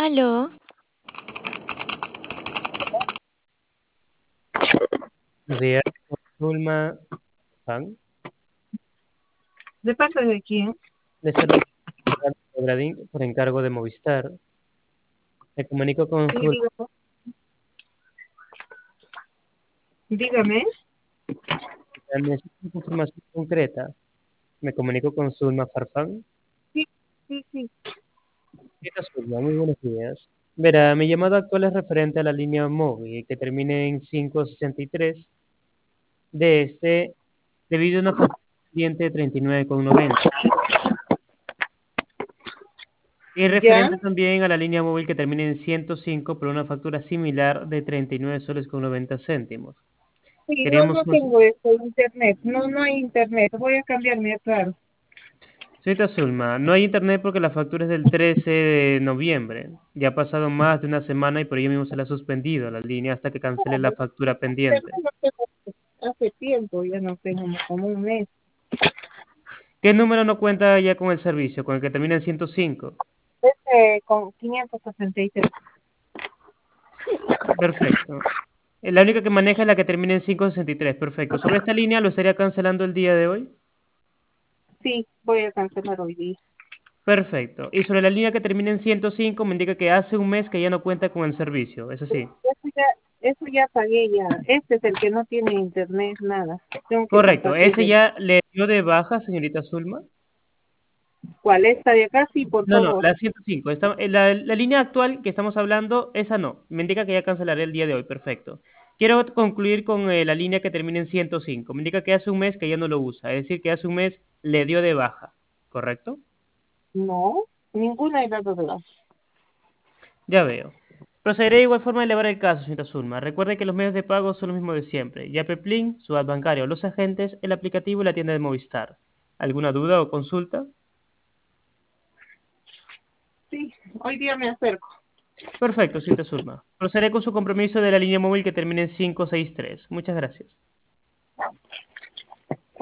Aló, Buenos días, Zulma Fan. ¿De parte de quién? Le saludo Gradín por encargo de Movistar. Me comunico con Sí, Zulma. dígame. Necesito información concreta. Me comunico con Zulma Farfán. Sí, sí, sí. ¿Qué tal, Zulma? Muy buenos días. Verá, mi llamada actual es referente a la línea móvil que termine en 563 de debido a una factura pendiente de 39,90. Y ¿Ya? referente también a la línea móvil que termine en 105 por una factura similar de 39 soles con 90 céntimos. Sí, no, Queríamos no consultar. tengo esto, internet. No, no hay internet. Voy a cambiarme, claro. Señorita Zulma, no hay internet porque la factura es del 13 de noviembre. Ya ha pasado más de una semana y por ello mismo se le ha suspendido la línea hasta que cancele la factura pendiente. Internet no tengo hace tiempo, ya no tengo como un mes. ¿Qué número no cuenta ya con el servicio? Con el que termina en 105. Con 563. Perfecto. La única que maneja es la que termina en 563. Perfecto. ¿Sobre esta línea lo estaría cancelando el día de hoy? Sí, voy a cancelar hoy día. Perfecto. Y sobre la línea que termina en 105 me indica que hace un mes que ya no cuenta con el servicio. ¿Es así? Eso ya pagué ya. Este es el que no tiene internet, nada. Tengo que Correcto. compartir ¿Ese ya le dio de baja, señorita Zulma? ¿Cuál? Esta de acá, sí, por No, no, favor. la 105. La línea actual que estamos hablando, esa no. Me indica que ya cancelaré el día de hoy. Perfecto. Quiero concluir con la línea que termina en 105. Me indica que hace un mes que ya no lo usa. Es decir, que hace un mes le dio de baja. ¿Correcto? No, ninguna de las dos. Ya veo. Procederé de igual forma a elevar el caso, señorita Zulma. Recuerde que los medios de pago son los mismos de siempre. Yapeplin, su app bancario, los agentes, el aplicativo y la tienda de Movistar. ¿Alguna duda o consulta? Sí, hoy día me acerco. Perfecto, señorita Zulma. Procederé con su compromiso de la línea móvil que termina en 563. Muchas gracias.